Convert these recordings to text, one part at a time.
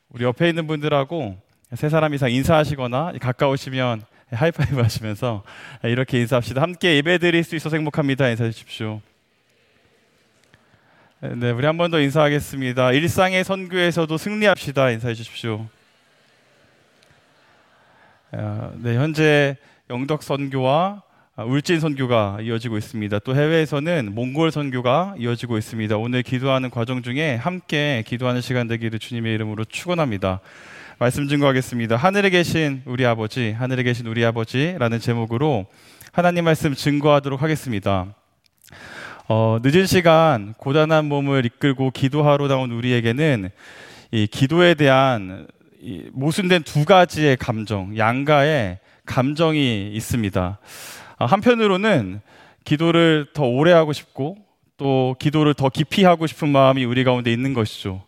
우리 옆에 있는 분들하고 세 사람 이상 인사하시거나 가까우시면 하이파이브 하시면서 이렇게 인사합시다. 함께 예배드릴 수 있어서 행복합니다. 인사해 주십시오. 네, 우리 한 번 더 인사하겠습니다. 일상의 선교에서도 승리합시다. 인사해 주십시오. 네, 현재 영덕 선교와 울진 선교가 이어지고 있습니다. 또 해외에서는 몽골 선교가 이어지고 있습니다. 오늘 기도하는 과정 중에 함께 기도하는 시간 되기를 주님의 이름으로 축원합니다. 말씀 증거하겠습니다. 하늘에 계신 우리 아버지, 하늘에 계신 우리 아버지라는 제목으로 하나님 말씀 증거하도록 하겠습니다. 늦은 시간 고단한 몸을 이끌고 기도하러 나온 우리에게는 이 기도에 대한 모순된 두 가지의 감정, 양가의 감정이 있습니다. 한편으로는 기도를 더 오래 하고 싶고 또 기도를 더 깊이 하고 싶은 마음이 우리 가운데 있는 것이죠.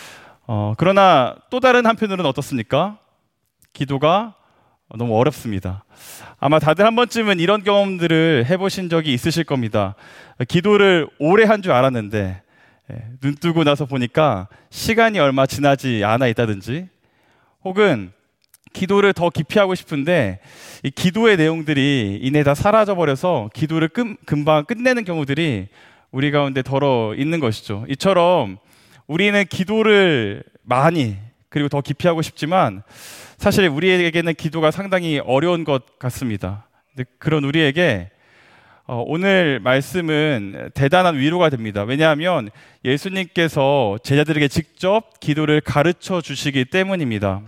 그러나 또 다른 한편으로는 어떻습니까? 기도가 너무 어렵습니다. 아마 다들 한 번쯤은 이런 경험들을 해보신 적이 있으실 겁니다. 기도를 오래 한 줄 알았는데 눈 뜨고 나서 보니까 시간이 얼마 지나지 않아 있다든지, 혹은 기도를 더 깊이 하고 싶은데 이 기도의 내용들이 이내 다 사라져버려서 기도를 금방 끝내는 경우들이 우리 가운데 덜어 있는 것이죠. 이처럼 우리는 기도를 많이 그리고 더 깊이 하고 싶지만 사실 우리에게는 기도가 상당히 어려운 것 같습니다. 그런 우리에게 오늘 말씀은 대단한 위로가 됩니다. 왜냐하면 예수님께서 제자들에게 직접 기도를 가르쳐 주시기 때문입니다.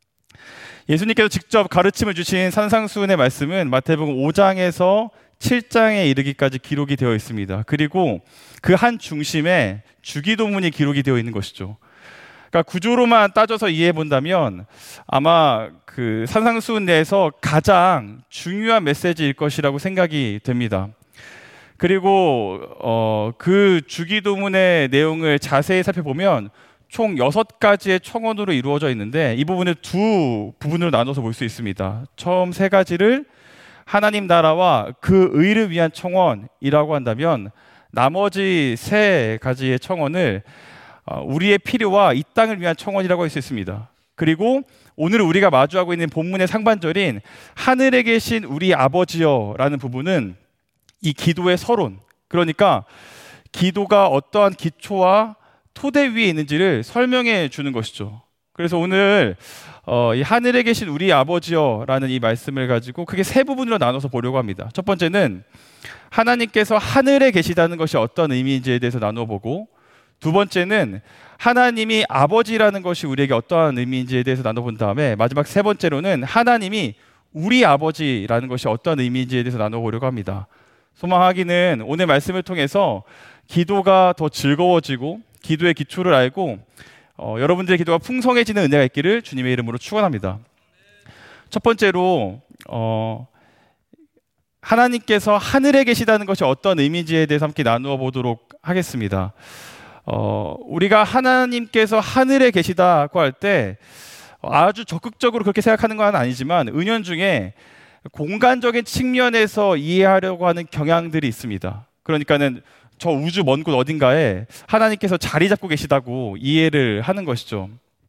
예수님께서 직접 가르침을 주신 산상수훈의 말씀은 마태복음 5장에서 7장에 이르기까지 기록이 되어 있습니다. 그리고 그 한 중심에 주기도문이 기록이 되어 있는 것이죠. 그러니까 구조로만 따져서 이해해 본다면 아마 그 산상수훈 내에서 가장 중요한 메시지일 것이라고 생각이 됩니다. 그리고 그 주기도문의 내용을 자세히 살펴보면 총 6가지의 청원으로 이루어져 있는데 이 부분을 두 부분으로 나눠서 볼 수 있습니다. 처음 3가지를 하나님 나라와 그 의를 위한 청원이라고 한다면, 나머지 3가지의 청원을 우리의 필요와 이 땅을 위한 청원이라고 할 수 있습니다. 그리고 오늘 우리가 마주하고 있는 본문의 상반절인 하늘에 계신 우리 아버지여 라는 부분은 이 기도의 서론, 그러니까 기도가 어떠한 기초와 토대 위에 있는지를 설명해 주는 것이죠. 그래서 오늘 이 하늘에 계신 우리 아버지여라는 이 말씀을 가지고 크게 3부분으로 나눠서 보려고 합니다. 첫 번째는 하나님께서 하늘에 계시다는 것이 어떤 의미인지에 대해서 나눠보고, 두 번째는 하나님이 아버지라는 것이 우리에게 어떠한 의미인지에 대해서 나눠본 다음에 마지막 3번째로는 하나님이 우리 아버지라는 것이 어떤 의미인지에 대해서 나눠보려고 합니다. 소망하기는 오늘 말씀을 통해서 기도가 더 즐거워지고 기도의 기초를 알고 여러분들의 기도가 풍성해지는 은혜가 있기를 주님의 이름으로 축원합니다. 첫 번째로 하나님께서 하늘에 계시다는 것이 어떤 의미인지에 대해서 함께 나누어 보도록 하겠습니다. 우리가 하나님께서 하늘에 계시다고 할 때 아주 적극적으로 그렇게 생각하는 건 아니지만 은연중에 공간적인 측면에서 이해하려고 하는 경향들이 있습니다. 그러니까는 저 우주 먼 곳 어딘가에 하나님께서 자리 잡고 계시다고 이해를 하는 것이죠.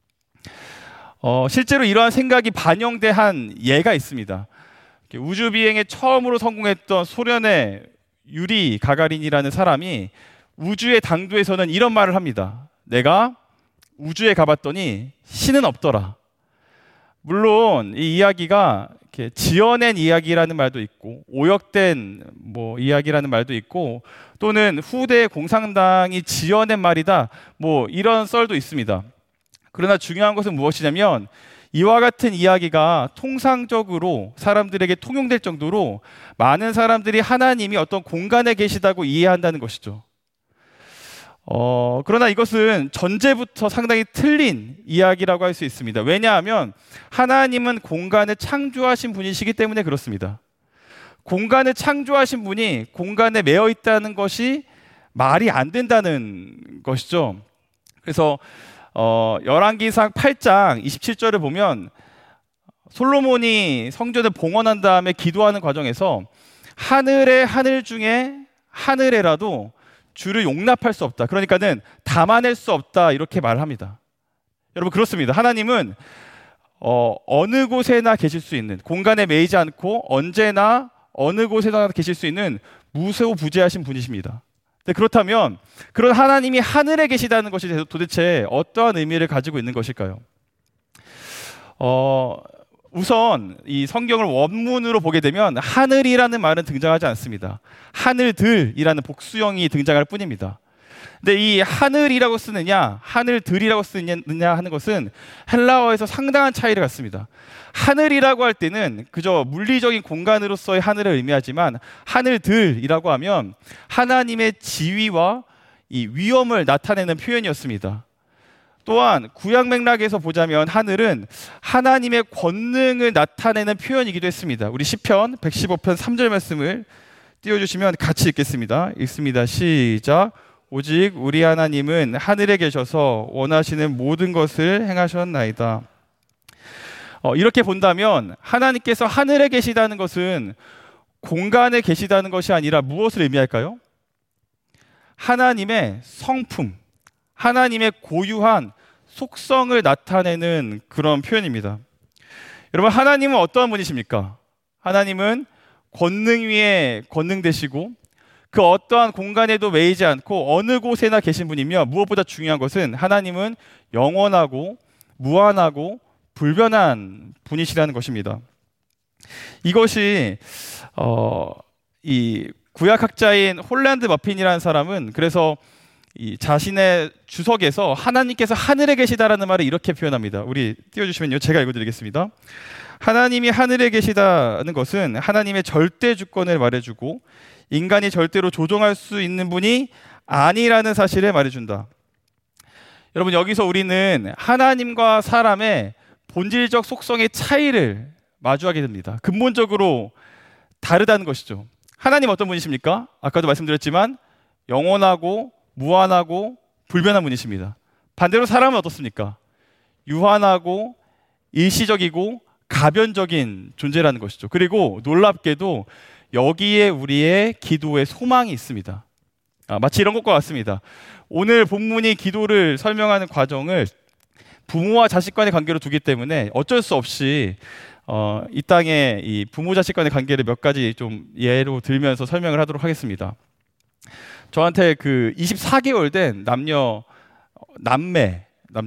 실제로 이러한 생각이 반영된 한 예가 있습니다. 우주 비행에 처음으로 성공했던 소련의 유리 가가린이라는 사람이 우주의 당도에서는 이런 말을 합니다. 내가 우주에 가봤더니 신은 없더라. 물론 이 이야기가 이렇게 지어낸 이야기라는 말도 있고 오역된 이야기라는 말도 있고, 또는 후대 공산당이 지어낸 말이다 이런 썰도 있습니다. 그러나 중요한 것은 무엇이냐면 이와 같은 이야기가 통상적으로 사람들에게 통용될 정도로 많은 사람들이 하나님이 어떤 공간에 계시다고 이해한다는 것이죠. 그러나 이것은 전제부터 상당히 틀린 이야기라고 할 수 있습니다. 왜냐하면 하나님은 공간을 창조하신 분이시기 때문에 그렇습니다. 공간을 창조하신 분이 공간에 매여 있다는 것이 말이 안 된다는 것이죠. 그래서 열왕기상 8장 27절을 보면 솔로몬이 성전을 봉헌한 다음에 기도하는 과정에서 하늘의 하늘 중에 하늘에라도 주를 용납할 수 없다, 그러니까는 담아낼 수 없다, 이렇게 말합니다. 여러분 그렇습니다. 하나님은 어느 곳에나 계실 수 있는, 공간에 매이지 않고 언제나 어느 곳에나 계실 수 있는 무소부재하신 분이십니다. 네, 그렇다면 그런 하나님이 하늘에 계시다는 것이 도대체 어떠한 의미를 가지고 있는 것일까요? 우선 이 성경을 원문으로 보게 되면 하늘이라는 말은 등장하지 않습니다. 하늘들이라는 복수형이 등장할 뿐입니다. 근데 이 하늘이라고 쓰느냐, 하늘들이라고 쓰느냐 하는 것은 헬라어에서 상당한 차이를 갖습니다. 하늘이라고 할 때는 그저 물리적인 공간으로서의 하늘을 의미하지만 하늘들이라고 하면 하나님의 지위와 이 위엄을 나타내는 표현이었습니다. 또한 구약 맥락에서 보자면 하늘은 하나님의 권능을 나타내는 표현이기도 했습니다. 우리 시편 115편 3절 말씀을 띄워주시면 같이 읽겠습니다. 읽습니다. 시작. 오직 우리 하나님은 하늘에 계셔서 원하시는 모든 것을 행하셨나이다. 이렇게 본다면 하나님께서 하늘에 계시다는 것은 공간에 계시다는 것이 아니라 무엇을 의미할까요? 하나님의 성품, 하나님의 고유한 속성을 나타내는 그런 표현입니다. 여러분, 하나님은 어떠한 분이십니까? 하나님은 권능 위에 권능 되시고 그 어떠한 공간에도 매이지 않고 어느 곳에나 계신 분이며, 무엇보다 중요한 것은 하나님은 영원하고 무한하고 불변한 분이시라는 것입니다. 이것이 이 구약학자인 홀란드 머핀이라는 사람은 그래서 이 자신의 주석에서 하나님께서 하늘에 계시다라는 말을 이렇게 표현합니다. 우리 띄워주시면요, 제가 읽어드리겠습니다. 하나님이 하늘에 계시다는 것은 하나님의 절대 주권을 말해주고 인간이 절대로 조종할 수 있는 분이 아니라는 사실을 말해준다. 여러분, 여기서 우리는 하나님과 사람의 본질적 속성의 차이를 마주하게 됩니다. 근본적으로 다르다는 것이죠. 하나님 어떤 분이십니까? 아까도 말씀드렸지만 영원하고 무한하고 불변한 분이십니다. 반대로 사람은 어떻습니까? 유한하고 일시적이고 가변적인 존재라는 것이죠. 그리고 놀랍게도 여기에 우리의 기도의 소망이 있습니다. 마치 이런 것과 같습니다. 오늘 본문이 기도를 설명하는 과정을 부모와 자식 간의 관계로 두기 때문에 어쩔 수 없이 이 땅에 이 부모 자식 간의 관계를 몇 가지 좀 예로 들면서 설명을 하도록 하겠습니다. 저한테 그 24개월 된 남매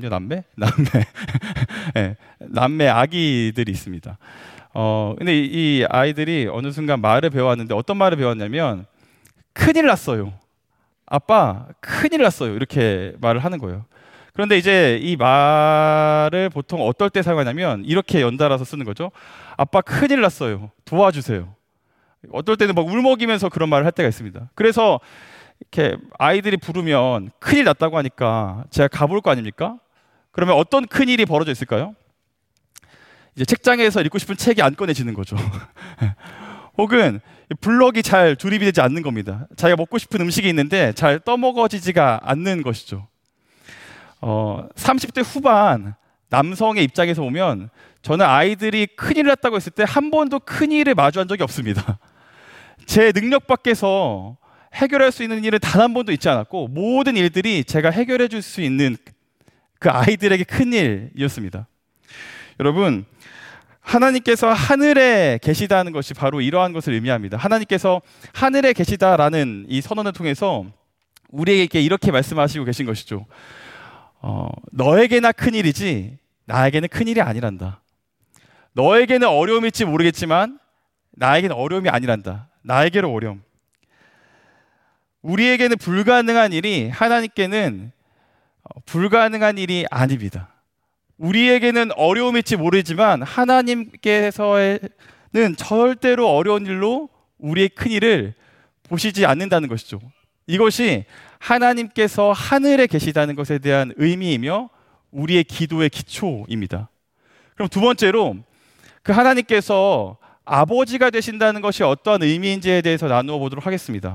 네, 남매 아기들이 있습니다. 근데 이 아이들이 어느 순간 말을 배웠는데 어떤 말을 배웠냐면 큰일 났어요. 아빠 큰일 났어요. 이렇게 말을 하는 거예요. 그런데 이제 이 말을 보통 어떨 때 사용하냐면 이렇게 연달아서 쓰는 거죠. 아빠 큰일 났어요. 도와주세요. 어떨 때는 막 울먹이면서 그런 말을 할 때가 있습니다. 그래서 이렇게 아이들이 부르면 큰일 났다고 하니까 제가 가볼 거 아닙니까? 그러면 어떤 큰일이 벌어져 있을까요? 이제 책장에서 읽고 싶은 책이 안 꺼내지는 거죠. 혹은 블럭이 잘 조립이 되지 않는 겁니다. 자기가 먹고 싶은 음식이 있는데 잘 떠먹어지지가 않는 것이죠. 30대 후반 남성의 입장에서 보면 저는 아이들이 큰일 났다고 했을 때 한 번도 큰일을 마주한 적이 없습니다. 제 능력 밖에서 해결할 수 있는 일은 단 한 번도 있지 않았고 모든 일들이 제가 해결해 줄 수 있는 그 아이들에게 큰 일이었습니다. 여러분, 하나님께서 하늘에 계시다는 것이 바로 이러한 것을 의미합니다. 하나님께서 하늘에 계시다라는 이 선언을 통해서 우리에게 이렇게 말씀하시고 계신 것이죠. 너에게나 큰 일이지 나에게는 큰 일이 아니란다. 너에게는 어려움일지 모르겠지만 나에게는 어려움이 아니란다. 나에게로 어려움. 우리에게는 불가능한 일이 하나님께는 불가능한 일이 아닙니다. 우리에게는 어려움일지 모르지만 하나님께서는 절대로 어려운 일로 우리의 큰 일을 보시지 않는다는 것이죠. 이것이 하나님께서 하늘에 계시다는 것에 대한 의미이며 우리의 기도의 기초입니다. 그럼 두 번째로 그 하나님께서 아버지가 되신다는 것이 어떠한 의미인지에 대해서 나누어 보도록 하겠습니다.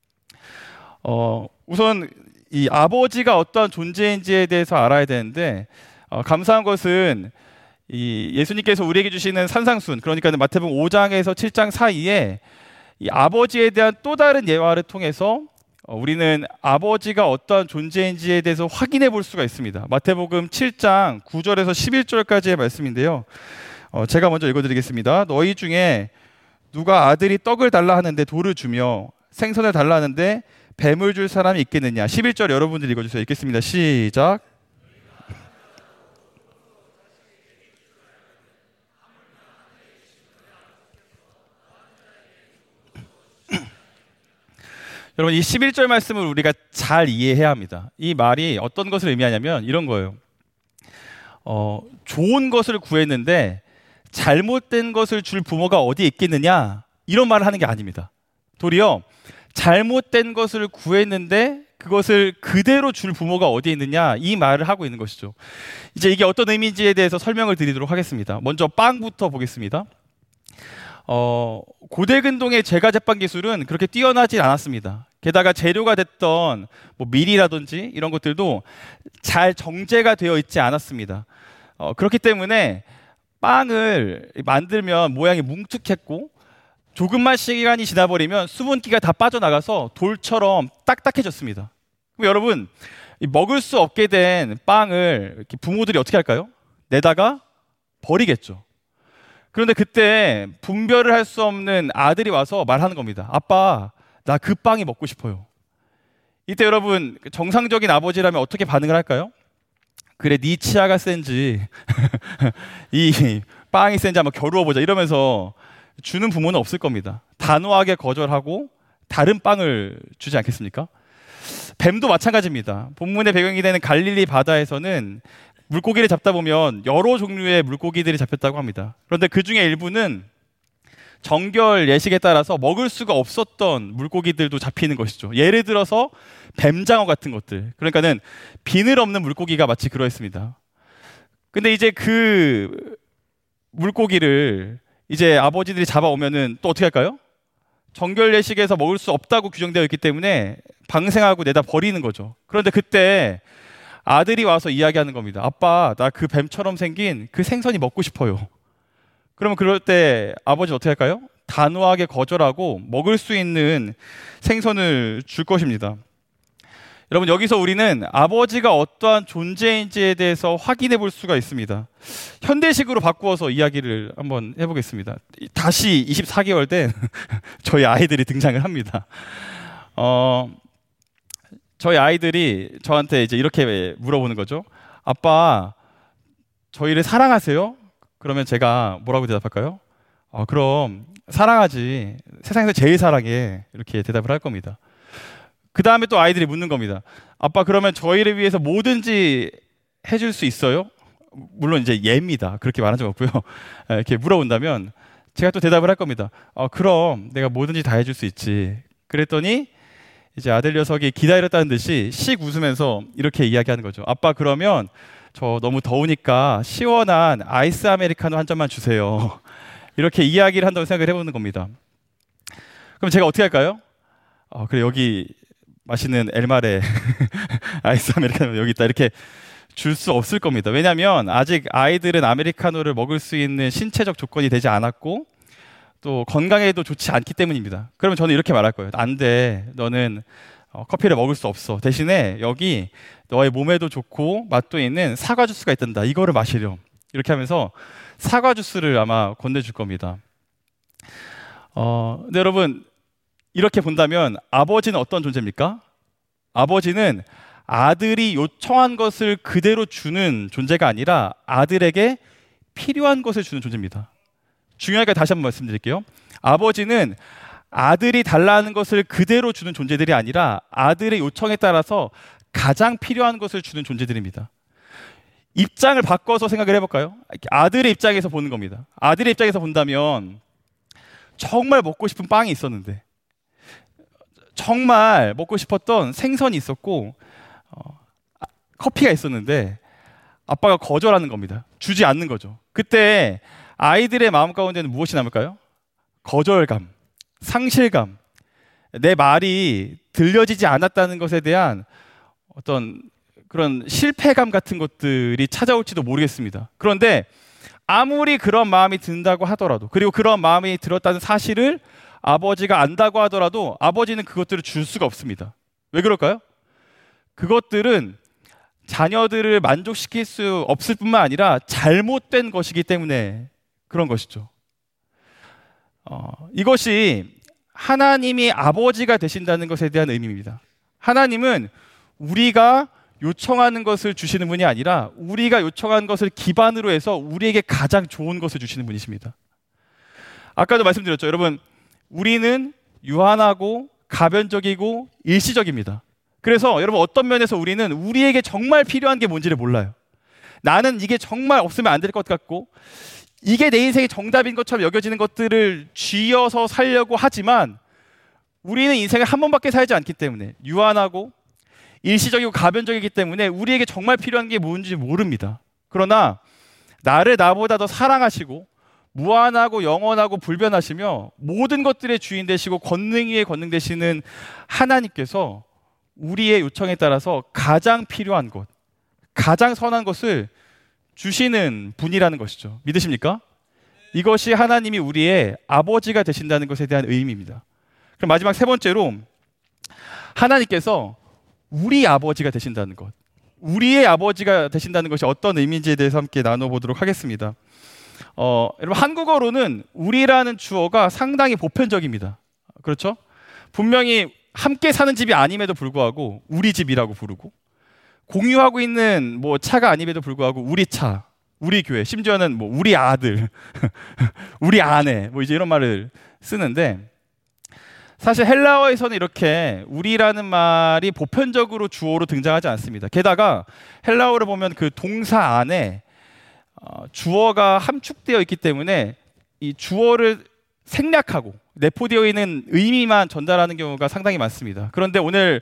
우선 이 아버지가 어떠한 존재인지에 대해서 알아야 되는데 감사한 것은 이 예수님께서 우리에게 주시는 산상순, 그러니까 마태복음 5장에서 7장 사이에 이 아버지에 대한 또 다른 예화를 통해서 우리는 아버지가 어떠한 존재인지에 대해서 확인해 볼 수가 있습니다. 마태복음 7장 9절에서 11절까지의 말씀인데요. 제가 먼저 읽어드리겠습니다. 너희 중에 누가 아들이 떡을 달라 하는데 돌을 주며 생선을 달라 하는데 뱀을 줄 사람이 있겠느냐. 11절 여러분들 읽어주세요. 읽겠습니다. 시작. 여러분, 이 11절 말씀을 우리가 잘 이해해야 합니다. 이 말이 어떤 것을 의미하냐면 이런 거예요. 좋은 것을 구했는데 잘못된 것을 줄 부모가 어디 있겠느냐, 이런 말을 하는 게 아닙니다. 도리어 잘못된 것을 구했는데 그것을 그대로 줄 부모가 어디에 있느냐, 이 말을 하고 있는 것이죠. 이제 이게 어떤 의미인지에 대해서 설명을 드리도록 하겠습니다. 먼저 빵부터 보겠습니다. 고대 근동의 제과 제빵 기술은 그렇게 뛰어나지 않았습니다. 게다가 재료가 됐던 밀이라든지 이런 것들도 잘 정제가 되어 있지 않았습니다. 그렇기 때문에 빵을 만들면 모양이 뭉툭했고 조금만 시간이 지나버리면 수분기가 다 빠져나가서 돌처럼 딱딱해졌습니다. 그럼 여러분, 먹을 수 없게 된 빵을 이렇게 부모들이 어떻게 할까요? 내다가 버리겠죠. 그런데 그때 분별을 할 수 없는 아들이 와서 말하는 겁니다. 아빠, 나 그 빵이 먹고 싶어요. 이때 여러분, 정상적인 아버지라면 어떻게 반응을 할까요? 그래, 네 치아가 센지 이 빵이 센지 한번 겨루어보자 이러면서 주는 부모는 없을 겁니다. 단호하게 거절하고 다른 빵을 주지 않겠습니까? 뱀도 마찬가지입니다. 본문의 배경이 되는 갈릴리 바다에서는 물고기를 잡다 보면 여러 종류의 물고기들이 잡혔다고 합니다. 그런데 그 중에 일부는 정결 예식에 따라서 먹을 수가 없었던 물고기들도 잡히는 것이죠. 예를 들어서 뱀장어 같은 것들. 그러니까는 비늘 없는 물고기가 마치 그러했습니다. 근데 이제 그 물고기를 이제 아버지들이 잡아오면은 또 어떻게 할까요? 정결 예식에서 먹을 수 없다고 규정되어 있기 때문에 방생하고 내다 버리는 거죠. 그런데 그때 아들이 와서 이야기하는 겁니다. 아빠, 나 그 뱀처럼 생긴 그 생선이 먹고 싶어요. 그러면 그럴 때 아버지는 어떻게 할까요? 단호하게 거절하고 먹을 수 있는 생선을 줄 것입니다. 여러분, 여기서 우리는 아버지가 어떠한 존재인지에 대해서 확인해 볼 수가 있습니다. 현대식으로 바꾸어서 이야기를 한번 해보겠습니다. 다시 24개월 된 저희 아이들이 등장을 합니다. 저희 아이들이 저한테 이제 이렇게 물어보는 거죠. 아빠, 저희를 사랑하세요? 그러면 제가 뭐라고 대답할까요? 그럼 사랑하지. 세상에서 제일 사랑해. 이렇게 대답을 할 겁니다. 그 다음에 또 아이들이 묻는 겁니다. 아빠, 그러면 저희를 위해서 뭐든지 해줄 수 있어요? 물론 이제 예입니다. 그렇게 말한 적 없고요. 이렇게 물어본다면 제가 또 대답을 할 겁니다. 그럼 내가 뭐든지 다 해줄 수 있지. 그랬더니 이제 아들 녀석이 기다렸다는 듯이 씩 웃으면서 이렇게 이야기하는 거죠. 아빠, 그러면 저 너무 더우니까 시원한 아이스 아메리카노 한 잔만 주세요. 이렇게 이야기를 한다고 생각을 해보는 겁니다. 그럼 제가 어떻게 할까요? 그래, 여기 맛있는 엘마레 아이스 아메리카노 여기 있다. 이렇게 줄 수 없을 겁니다. 왜냐하면 아직 아이들은 아메리카노를 먹을 수 있는 신체적 조건이 되지 않았고 또 건강에도 좋지 않기 때문입니다. 그러면 저는 이렇게 말할 거예요. 안 돼. 너는 커피를 먹을 수 없어. 대신에 여기 너의 몸에도 좋고 맛도 있는 사과 주스가 있단다. 이거를 마시렴. 이렇게 하면서 사과 주스를 아마 건네줄 겁니다. 근데 여러분, 이렇게 본다면 아버지는 어떤 존재입니까? 아버지는 아들이 요청한 것을 그대로 주는 존재가 아니라 아들에게 필요한 것을 주는 존재입니다. 중요하니까 다시 한번 말씀드릴게요. 아버지는 아들이 달라는 것을 그대로 주는 존재들이 아니라 아들의 요청에 따라서 가장 필요한 것을 주는 존재들입니다. 입장을 바꿔서 생각을 해볼까요? 아들의 입장에서 보는 겁니다. 아들의 입장에서 본다면 정말 먹고 싶은 빵이 있었는데, 정말 먹고 싶었던 생선이 있었고 커피가 있었는데 아빠가 거절하는 겁니다. 주지 않는 거죠. 그때 아이들의 마음 가운데는 무엇이 남을까요? 거절감, 상실감, 내 말이 들려지지 않았다는 것에 대한 어떤 그런 실패감 같은 것들이 찾아올지도 모르겠습니다. 그런데 아무리 그런 마음이 든다고 하더라도, 그리고 그런 마음이 들었다는 사실을 아버지가 안다고 하더라도 아버지는 그것들을 줄 수가 없습니다. 왜 그럴까요? 그것들은 자녀들을 만족시킬 수 없을 뿐만 아니라 잘못된 것이기 때문에 그런 것이죠. 이것이 하나님이 아버지가 되신다는 것에 대한 의미입니다. 하나님은 우리가 요청하는 것을 주시는 분이 아니라 우리가 요청하는 것을 기반으로 해서 우리에게 가장 좋은 것을 주시는 분이십니다. 아까도 말씀드렸죠. 여러분, 우리는 유한하고 가변적이고 일시적입니다. 그래서 여러분, 어떤 면에서 우리는 우리에게 정말 필요한 게 뭔지를 몰라요. 나는 이게 정말 없으면 안 될 것 같고 이게 내 인생의 정답인 것처럼 여겨지는 것들을 쥐어서 살려고 하지만 우리는 인생을 한 번밖에 살지 않기 때문에 유한하고 일시적이고 가변적이기 때문에 우리에게 정말 필요한 게 뭔지 모릅니다. 그러나 나를 나보다 더 사랑하시고 무한하고 영원하고 불변하시며 모든 것들의 주인 되시고 권능 위에 권능 되시는 하나님께서 우리의 요청에 따라서 가장 필요한 것, 가장 선한 것을 주시는 분이라는 것이죠. 믿으십니까? 이것이 하나님이 우리의 아버지가 되신다는 것에 대한 의미입니다. 그럼 마지막 세 번째로 하나님께서 우리 아버지가 되신다는 것, 우리의 아버지가 되신다는 것이 어떤 의미인지에 대해서 함께 나눠보도록 하겠습니다. 여러분, 한국어로는 우리라는 주어가 상당히 보편적입니다. 그렇죠? 분명히 함께 사는 집이 아님에도 불구하고 우리 집이라고 부르고, 공유하고 있는 뭐 차가 아님에도 불구하고 우리 차, 우리 교회, 심지어는 뭐 우리 아들, 우리 아내, 뭐 이제 이런 말을 쓰는데, 사실 헬라어에서는 이렇게 우리라는 말이 보편적으로 주어로 등장하지 않습니다. 게다가 헬라어를 보면 그 동사 안에 주어가 함축되어 있기 때문에 이 주어를 생략하고 내포되어 있는 의미만 전달하는 경우가 상당히 많습니다. 그런데 오늘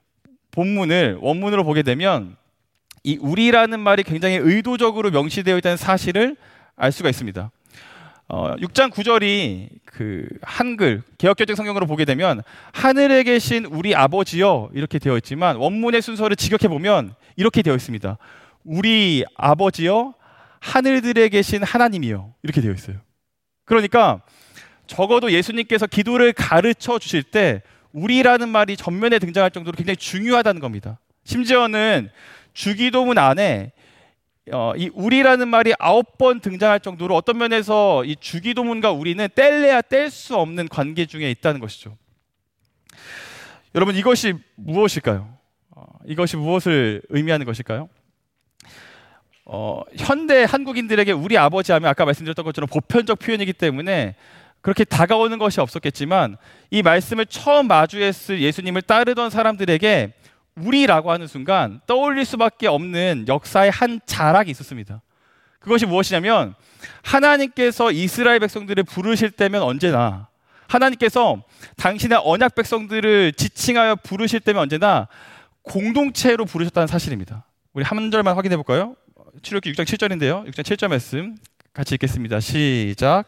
본문을 원문으로 보게 되면 이 우리라는 말이 굉장히 의도적으로 명시되어 있다는 사실을 알 수가 있습니다. 6장 9절이 그 한글 개역개정 성경으로 보게 되면 하늘에 계신 우리 아버지여 이렇게 되어 있지만 원문의 순서를 직역해 보면 이렇게 되어 있습니다. 우리 아버지여 하늘들에 계신 하나님이여 이렇게 되어 있어요. 그러니까 적어도 예수님께서 기도를 가르쳐 주실 때 우리라는 말이 전면에 등장할 정도로 굉장히 중요하다는 겁니다. 심지어는 주기도문 안에 이 우리라는 말이 9번 등장할 정도로 어떤 면에서 이 주기도문과 우리는 뗄래야 뗄 수 없는 관계 중에 있다는 것이죠. 여러분, 이것이 무엇일까요? 이것이 무엇을 의미하는 것일까요? 현대 한국인들에게 우리 아버지 하면 아까 말씀드렸던 것처럼 보편적 표현이기 때문에 그렇게 다가오는 것이 없었겠지만 이 말씀을 처음 마주했을 예수님을 따르던 사람들에게 우리라고 하는 순간 떠올릴 수밖에 없는 역사의 한 자락이 있었습니다. 그것이 무엇이냐면 하나님께서 이스라엘 백성들을 부르실 때면 언제나, 하나님께서 당신의 언약 백성들을 지칭하여 부르실 때면 언제나 공동체로 부르셨다는 사실입니다. 우리 한 절만 확인해 볼까요? 출애굽기 6장 7절인데요. 6장 7절 말씀 같이 읽겠습니다. 시작.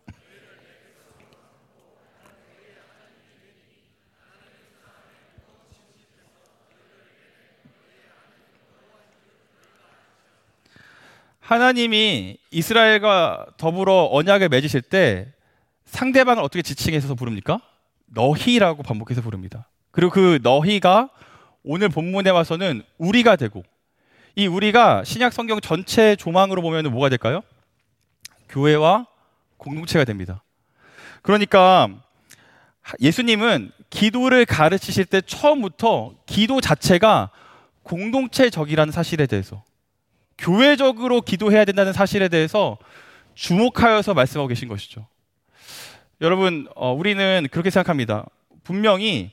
하나님이 이스라엘과 더불어 언약을 맺으실 때 상대방을 어떻게 지칭해서 부릅니까? 너희라고 반복해서 부릅니다. 그리고 그 너희가 오늘 본문에 와서는 우리가 되고, 이 우리가 신약 성경 전체 조망으로 보면 뭐가 될까요? 교회와 공동체가 됩니다. 그러니까 예수님은 기도를 가르치실 때 처음부터 기도 자체가 공동체적이라는 사실에 대해서, 교회적으로 기도해야 된다는 사실에 대해서 주목하여서 말씀하고 계신 것이죠. 여러분, 우리는 그렇게 생각합니다. 분명히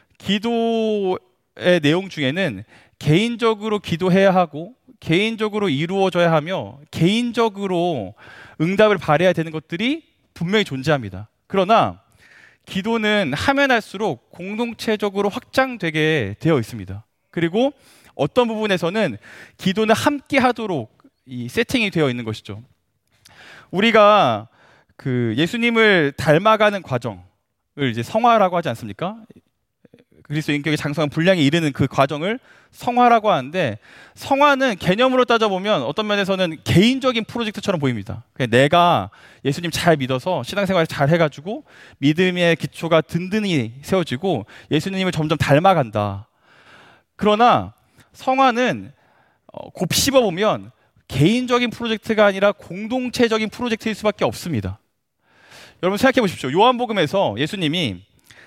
기도의 내용 중에는 개인적으로 기도해야 하고 개인적으로 이루어져야 하며 개인적으로 응답을 바라야 되는 것들이 분명히 존재합니다. 그러나 기도는 하면 할수록 공동체적으로 확장되게 되어 있습니다. 그리고 어떤 부분에서는 기도는 함께 하도록 이 세팅이 되어 있는 것이죠. 우리가 그 예수님을 닮아가는 과정을 이제 성화라고 하지 않습니까? 그리스도 인격의 장성한 분량에 이르는 그 과정을 성화라고 하는데, 성화는 개념으로 따져보면 어떤 면에서는 개인적인 프로젝트처럼 보입니다. 내가 예수님 잘 믿어서 신앙생활 잘 해가지고 믿음의 기초가 든든히 세워지고 예수님을 점점 닮아간다. 그러나 성화는 곱씹어 보면 개인적인 프로젝트가 아니라 공동체적인 프로젝트일 수밖에 없습니다. 여러분 생각해 보십시오. 요한복음에서 예수님이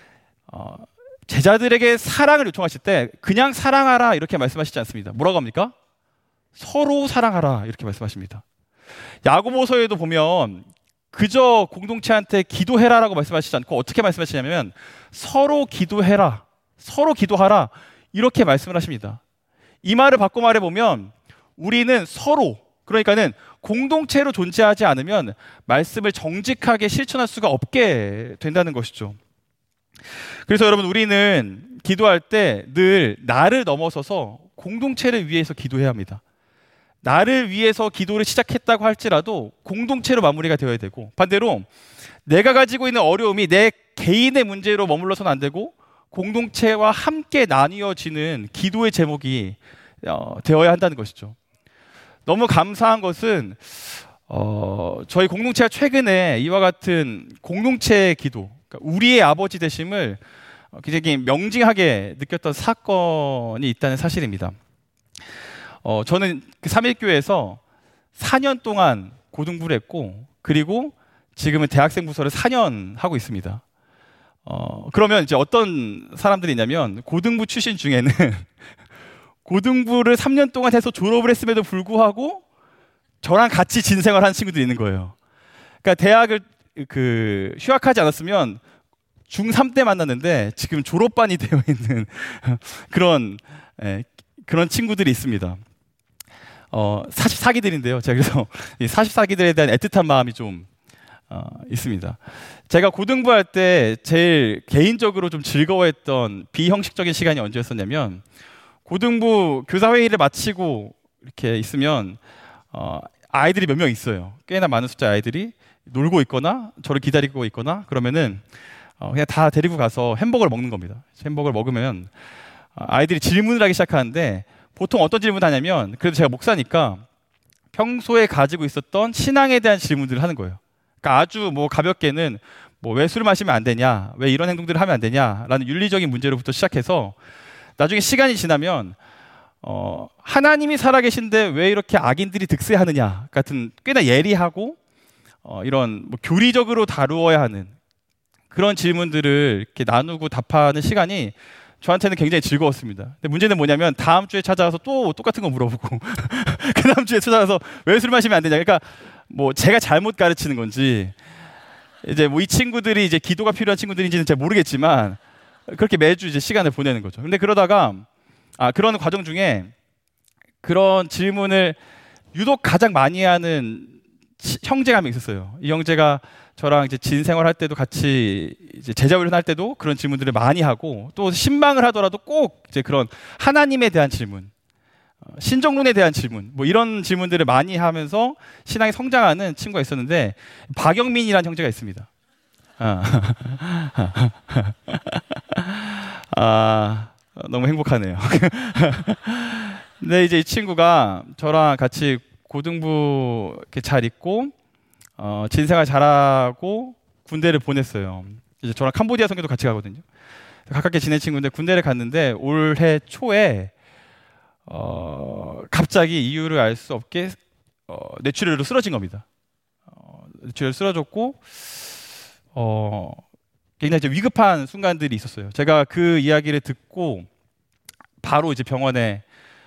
제자들에게 사랑을 요청하실 때 그냥 사랑하라 이렇게 말씀하시지 않습니다. 뭐라고 합니까? 서로 사랑하라 이렇게 말씀하십니다. 야고보서에도 보면 그저 공동체한테 기도해라라고 말씀하시지 않고 어떻게 말씀하시냐면 서로 기도해라, 서로 기도하라 이렇게 말씀을 하십니다. 이 말을 바꿔 말해보면 우리는 서로, 그러니까는 공동체로 존재하지 않으면 말씀을 정직하게 실천할 수가 없게 된다는 것이죠. 그래서 여러분 우리는 기도할 때 늘 나를 넘어서서 공동체를 위해서 기도해야 합니다. 나를 위해서 기도를 시작했다고 할지라도 공동체로 마무리가 되어야 되고, 반대로 내가 가지고 있는 어려움이 내 개인의 문제로 머물러서는 안 되고 공동체와 함께 나뉘어지는 기도의 제목이 되어야 한다는 것이죠. 너무 감사한 것은 저희 공동체가 최근에 이와 같은 공동체 기도, 그러니까 우리의 아버지 되심을 굉장히 명징하게 느꼈던 사건이 있다는 사실입니다. 저는 그 삼일교회에서 4년 동안 고등부를 했고, 그리고 지금은 대학생 부서를 4년 하고 있습니다. 그러면 이제 어떤 사람들이 있냐면, 고등부 출신 중에는 고등부를 3년 동안 해서 졸업을 했음에도 불구하고 저랑 같이 진생활 하는 친구들이 있는 거예요. 그러니까 대학을 휴학하지 않았으면 중3 때 만났는데 지금 졸업반이 되어 있는 그런 친구들이 있습니다. 44기들인데요. 제가 그래서 이 44기들에 대한 애틋한 마음이 좀 있습니다. 제가 고등부할 때 제일 개인적으로 좀 즐거워했던 비형식적인 시간이 언제였었냐면, 고등부 교사회의를 마치고 이렇게 있으면 아이들이 몇 명 있어요. 꽤나 많은 숫자의 아이들이 놀고 있거나 저를 기다리고 있거나 그러면은 그냥 다 데리고 가서 햄버거를 먹는 겁니다. 햄버거를 먹으면 아이들이 질문을 하기 시작하는데, 보통 어떤 질문을 하냐면, 그래도 제가 목사니까 평소에 가지고 있었던 신앙에 대한 질문들을 하는 거예요. 그러니까 아주 가볍게는 왜 술 마시면 안 되냐, 왜 이런 행동들을 하면 안 되냐라는 윤리적인 문제로부터 시작해서 나중에 시간이 지나면 하나님이 살아계신데 왜 이렇게 악인들이 득세하느냐 같은 꽤나 예리하고 이런 교리적으로 다루어야 하는 그런 질문들을 이렇게 나누고 답하는 시간이 저한테는 굉장히 즐거웠습니다. 근데 문제는 뭐냐면 다음 주에 찾아와서 또 똑같은 거 물어보고 그 다음 주에 찾아와서 왜 술 마시면 안 되냐. 그러니까 제가 잘못 가르치는 건지 이제 이 친구들이 이제 기도가 필요한 친구들인지는 잘 모르겠지만 그렇게 매주 이제 시간을 보내는 거죠. 근데 그러다가 그런 과정 중에 그런 질문을 유독 가장 많이 하는 형제가 한 명 있었어요. 이 형제가 저랑 이제 진생활 할 때도 같이 이제 제자훈련 할 때도 그런 질문들을 많이 하고, 또 신방을 하더라도 꼭 이제 그런 하나님에 대한 질문, 신정론에 대한 질문, 이런 질문들을 많이 하면서 신앙이 성장하는 친구가 있었는데, 박영민이라는 형제가 있습니다. 너무 행복하네요. 근데 이제 이 친구가 저랑 같이 고등부 이렇게 잘 있고, 진생활 잘하고 군대를 보냈어요. 이제 저랑 캄보디아 선교도 같이 가거든요. 가깝게 지낸 친구인데 군대를 갔는데 올해 초에 갑자기 이유를 알 수 없게 뇌출혈로 쓰러진 겁니다. 뇌출혈로 쓰러졌고 굉장히 이제 위급한 순간들이 있었어요. 제가 그 이야기를 듣고 바로 이제 병원에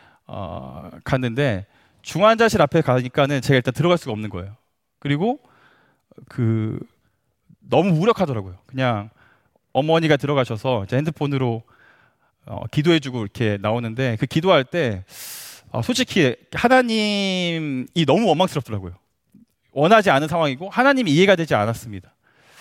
갔는데, 중환자실 앞에 가니까는 제가 일단 들어갈 수가 없는 거예요. 그리고 너무 무력하더라고요. 그냥 어머니가 들어가셔서 이제 핸드폰으로 기도해주고 이렇게 나오는데, 그 기도할 때 솔직히 하나님이 너무 원망스럽더라고요. 원하지 않은 상황이고 하나님이 이해가 되지 않았습니다.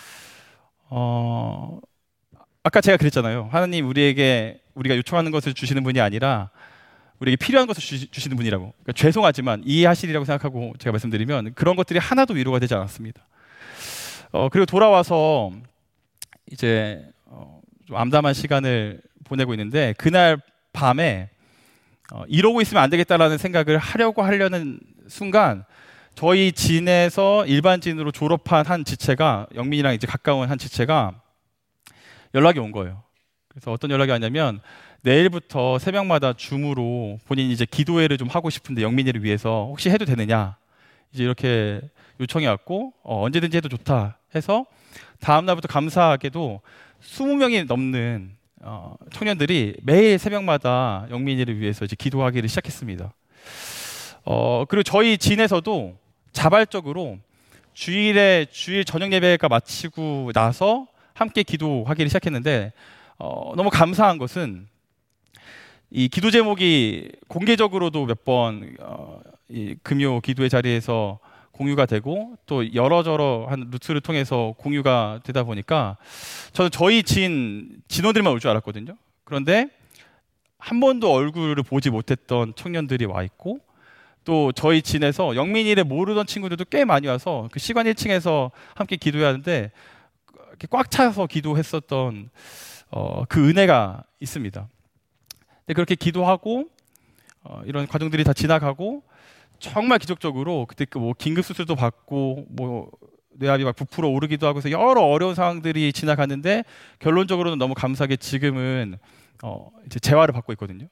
아까 제가 그랬잖아요. 하나님 우리가 요청하는 것을 주시는 분이 아니라 우리에게 필요한 것을 주시는 분이라고. 그러니까 죄송하지만 이해하시리라고 생각하고 제가 말씀드리면 그런 것들이 하나도 위로가 되지 않았습니다. 그리고 돌아와서 이제 좀 암담한 시간을 보내고 있는데, 그날 밤에 이러고 있으면 안 되겠다라는 생각을 하려는 순간, 저희 진에서 일반진으로 졸업한 한 지체가, 영민이랑 이제 가까운 한 지체가 연락이 온 거예요. 그래서 어떤 연락이 왔냐면, 내일부터 새벽마다 줌으로 본인이 이제 기도회를 좀 하고 싶은데 영민이를 위해서 혹시 해도 되느냐 이제 이렇게 요청이 왔고 언제든지 해도 좋다 해서 다음 날부터 감사하게도 20명이 넘는 청년들이 매일 새벽마다 영민이를 위해서 이제 기도하기를 시작했습니다. 그리고 저희 진에서도 자발적으로 주일 저녁 예배가 마치고 나서 함께 기도하기를 시작했는데 너무 감사한 것은 이 기도 제목이 공개적으로도 몇 번 이 금요 기도의 자리에서 공유가 되고 또 여러저러한 루트를 통해서 공유가 되다 보니까 저는 저희 진원들만 올 줄 알았거든요. 그런데 한 번도 얼굴을 보지 못했던 청년들이 와 있고 또 저희 진에서 영민이를 모르던 친구들도 꽤 많이 와서 그 시간 1층에서 함께 기도하는데 이렇게 꽉 차서 기도했었던 그 은혜가 있습니다. 근데 그렇게 기도하고 이런 과정들이 다 지나가고 정말 기적적으로 그때 뭐 긴급 수술도 받고 뭐 뇌압이 막 부풀어 오르기도 하고 해서 여러 어려운 상황들이 지나갔는데 결론적으로는 너무 감사하게 지금은 이제 재활을 받고 있거든요.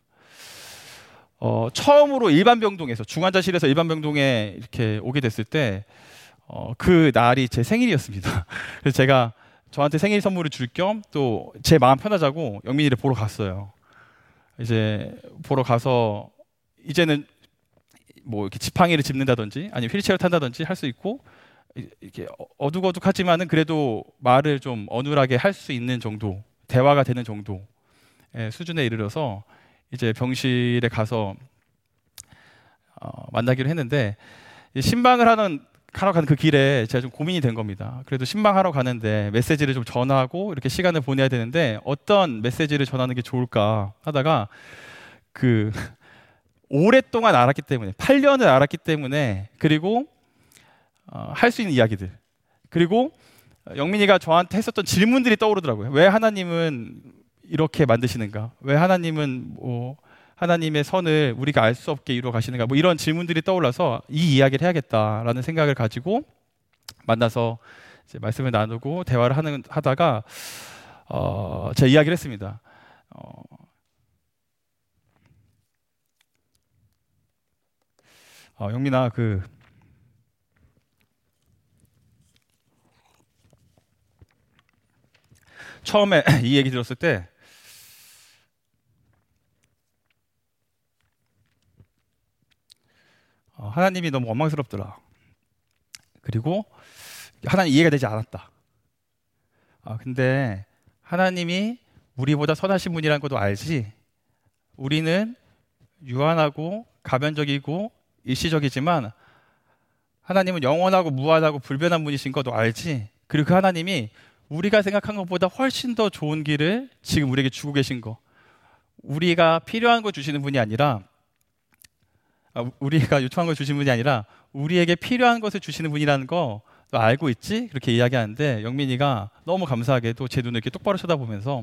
처음으로 일반병동에서 중환자실에서 일반병동에 이렇게 오게 됐을 때 그 날이 제 생일이었습니다. 그래서 제가 저한테 생일 선물을 줄 겸 또 제 마음 편하자고 영민이를 보러 갔어요. 이제 보러 가서 이제는 뭐 이렇게 지팡이를 짚는다든지 아니면 휠체어를 탄다든지 할 수 있고 이렇게 어둑어둑하지만은 그래도 말을 좀 어눌하게 할 수 있는 정도, 대화가 되는 정도 수준에 이르러서 이제 병실에 가서 만나기로 했는데 신방을 하러 가는 그 길에 제가 좀 고민이 된 겁니다. 그래도 신방하러 가는데 메시지를 좀 전하고 이렇게 시간을 보내야 되는데 어떤 메시지를 전하는 게 좋을까 하다가 그 오랫동안 알았기 때문에 8년을 알았기 때문에 그리고 할 수 있는 이야기들 그리고 영민이가 저한테 했었던 질문들이 떠오르더라고요. 왜 하나님은 이렇게 만드시는가? 왜 하나님은 뭐 하나님의 선을 우리가 알 수 없게 이루어 가시는가? 뭐 이런 질문들이 떠올라서 이 이야기를 해야겠다라는 생각을 가지고 만나서 이제 말씀을 나누고 대화를 하다가 제 이야기를 했습니다. 영민아, 처음에 이 얘기 들었을 때 하나님이 너무 원망스럽더라. 그리고 하나님 이해가 되지 않았다. 근데 하나님이 우리보다 선하신 분이라는 것도 알지. 우리는 유한하고 가변적이고 일시적이지만 하나님은 영원하고 무한하고 불변한 분이신 것도 알지. 그리고 그 하나님이 우리가 생각한 것보다 훨씬 더 좋은 길을 지금 우리에게 주고 계신 거. 우리가 필요한 거 주시는 분이 아니라 우리가 요청한 걸 주시는 분이 아니라 우리에게 필요한 것을 주시는 분이라는 거 너 알고 있지? 그렇게 이야기하는데 영민이가 너무 감사하게도 제 눈을 이렇게 똑바로 쳐다보면서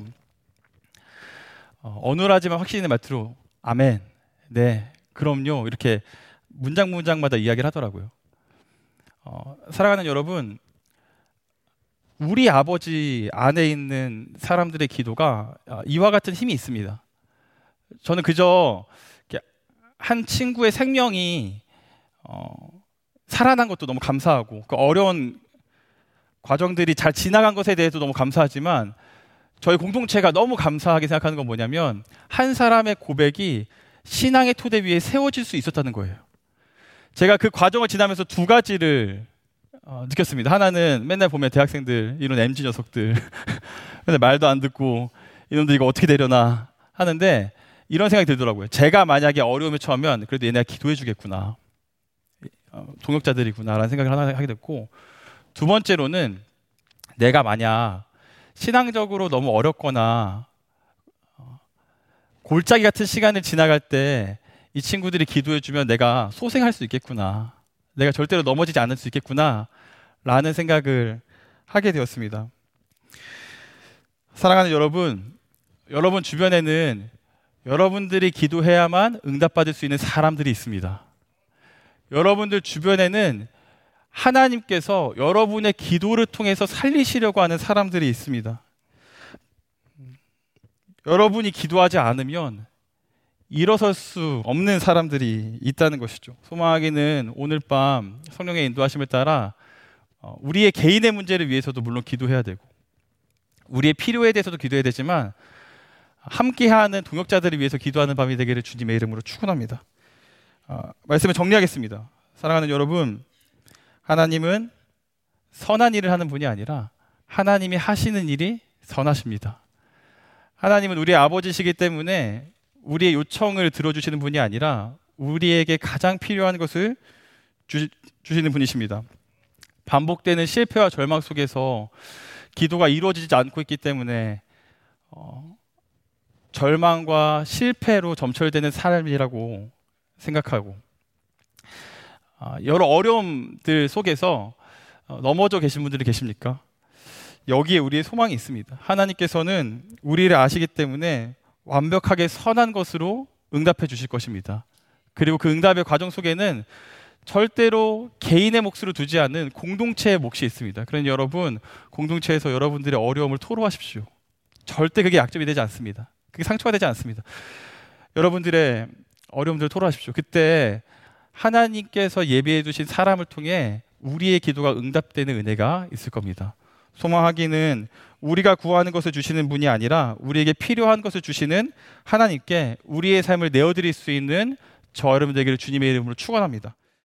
어눌하지만 확신 있는 말투로 아멘, 네, 그럼요 이렇게 문장마다 이야기를 하더라고요. 사랑하는 여러분, 우리 아버지 안에 있는 사람들의 기도가 이와 같은 힘이 있습니다. 저는 그저 한 친구의 생명이 살아난 것도 너무 감사하고 그 어려운 과정들이 잘 지나간 것에 대해서 너무 감사하지만 저희 공동체가 너무 감사하게 생각하는 건 뭐냐면 한 사람의 고백이 신앙의 토대 위에 세워질 수 있었다는 거예요. 제가 그 과정을 지나면서 두 가지를 느꼈습니다. 하나는 맨날 보면 대학생들 이런 MZ 녀석들 근데 말도 안 듣고 이놈들 이거 어떻게 되려나 하는데 이런 생각이 들더라고요. 제가 만약에 어려움에 처하면 그래도 얘네가 기도해 주겠구나. 동역자들이구나 라는 생각을 하나 하게 됐고, 두 번째로는 내가 만약 신앙적으로 너무 어렵거나 골짜기 같은 시간을 지나갈 때 이 친구들이 기도해 주면 내가 소생할 수 있겠구나. 내가 절대로 넘어지지 않을 수 있겠구나 라는 생각을 하게 되었습니다. 사랑하는 여러분, 여러분 주변에는 여러분들이 기도해야만 응답받을 수 있는 사람들이 있습니다. 여러분들 주변에는 하나님께서 여러분의 기도를 통해서 살리시려고 하는 사람들이 있습니다. 여러분이 기도하지 않으면 일어설 수 없는 사람들이 있다는 것이죠. 소망하기는 오늘 밤 성령의 인도하심을 따라 우리의 개인의 문제를 위해서도 물론 기도해야 되고 우리의 필요에 대해서도 기도해야 되지만 함께하는 동역자들을 위해서 기도하는 밤이 되기를 주님의 이름으로 축원합니다. 말씀을 정리하겠습니다. 사랑하는 여러분, 하나님은 선한 일을 하는 분이 아니라 하나님이 하시는 일이 선하십니다. 하나님은 우리의 아버지시기 때문에 우리의 요청을 들어주시는 분이 아니라 우리에게 가장 필요한 것을 주시는 분이십니다. 반복되는 실패와 절망 속에서 기도가 이루어지지 않고 있기 때문에 절망과 실패로 점철되는 삶이라고 생각하고 여러 어려움들 속에서 넘어져 계신 분들이 계십니까? 여기에 우리의 소망이 있습니다. 하나님께서는 우리를 아시기 때문에 완벽하게 선한 것으로 응답해 주실 것입니다. 그리고 그 응답의 과정 속에는 절대로 개인의 몫으로 두지 않는 공동체의 몫이 있습니다. 그러니 여러분, 공동체에서 여러분들의 어려움을 토로하십시오. 절대 그게 약점이 되지 않습니다. 그게 상처가 되지 않습니다. 여러분들의 어려움들을 토로하십시오. 그때 하나님께서 예비해 두신 사람을 통해 우리의 기도가 응답되는 은혜가 있을 겁니다. 소망하기는 우리가 구하는 것을 주시는 분이 아니라 우리에게 필요한 것을 주시는 하나님께 우리의 삶을 내어드릴 수 있는 저 여러분 되기를 주님의 이름으로 축원합니다.